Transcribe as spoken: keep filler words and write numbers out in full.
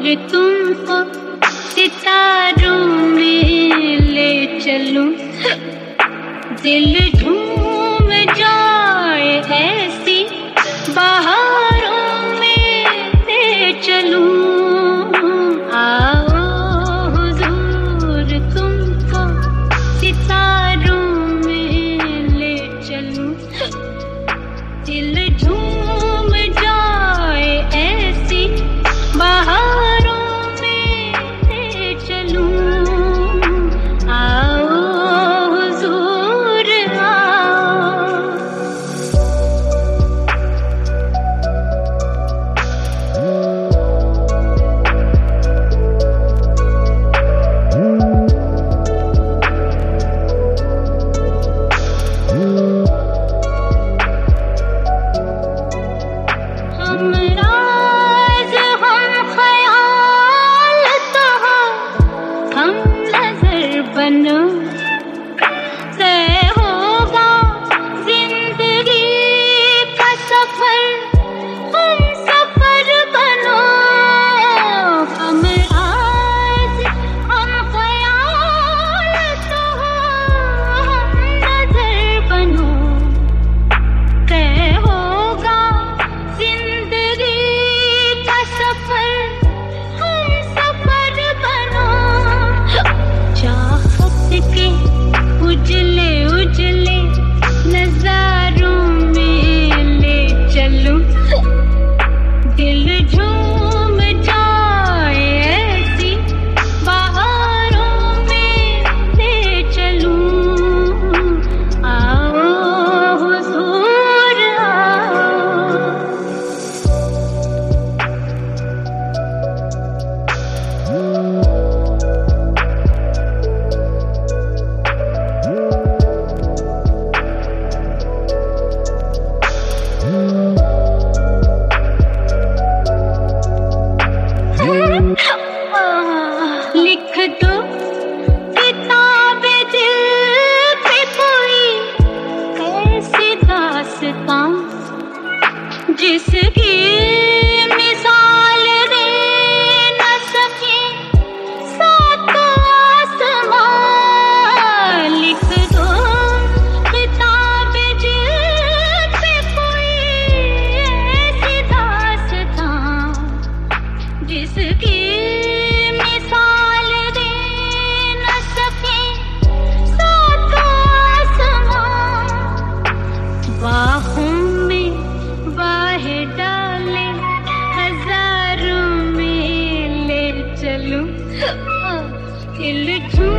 तुमको सितारों में ले चलूं, दिल झूम जाए ऐसी बहारों में ले चलूं। आओ हुजूर तुमको सितारों में ले चलूं, दिल झूम जाए ऐसी बहारों में ले चलूं। आओ हुजूर आओ। हम राज हम ख्याल तो हो, हम नजर बनो, तय होगा जिंदगी का सफर, हम सफर बनो। हम राज हम ख्याल तो हो, हम नजर बनो, तय होगा जिंदगी का सफर, हम सफर बनो। चाहत के उजले उजले नजारों में ले चलूं, दिल झूम जाए ऐसी बहारों में ले चलूं। आओ हुजूर आओ। लिख दो किताबे दिल पे कोई ऐसी दास्तां, जिसकी मिसाल दे न सके सातों आसमां। लिख दो किताबे दिल पे कोई ऐसी दास्तां, जिसकी मिसाल दे न सके सातों आसमां। बाहों में बाहें डाले हजारों में ले चलूं, दिल झूम